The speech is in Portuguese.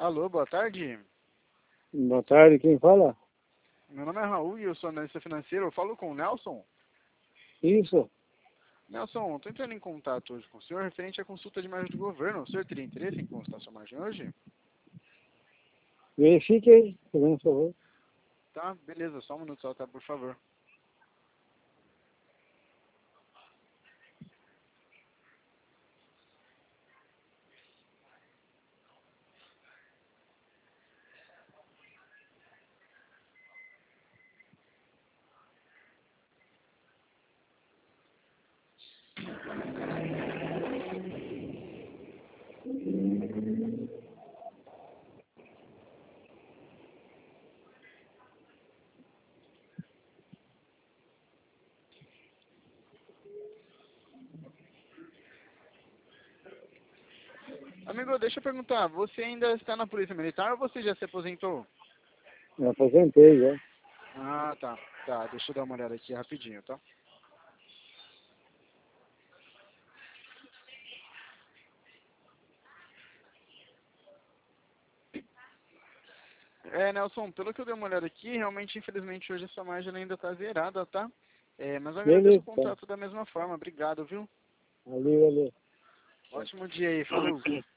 Alô, boa tarde. Boa tarde, quem fala? Meu nome é Raul e eu sou analista financeiro. Eu falo com o Nelson. Isso. Nelson, estou entrando em contato hoje com o senhor referente à consulta de margem do governo. O senhor teria interesse em consultar sua margem hoje? Verifique aí, por favor. Tá, beleza. Só um minuto só, tá? Por favor. Amigo, deixa eu perguntar. Você ainda está na Polícia Militar ou você já se aposentou? Me aposentei já. Ah, tá. Tá, deixa eu dar uma olhada aqui rapidinho, tá? Nelson, pelo que eu dei uma olhada aqui, realmente, infelizmente, hoje a sua margem ainda está zerada, tá? Mas eu agradeço o Beleza, tá. contato da mesma forma. Obrigado, viu? Valeu. Ótimo dia aí. Falou.